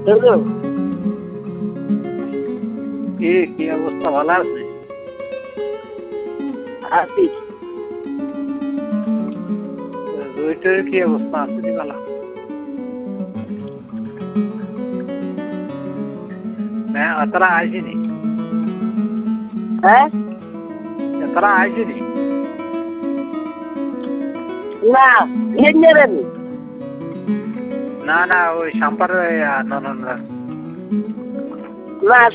কি অবস্থা, ভালো আছে? আছি। রুইটের কি অবস্থা আছে ভালো? তারা আইসিনি, হ্যাঁ তারা আইসিনি। না ইয়ে নেবেন না না, ওই সাম্পার না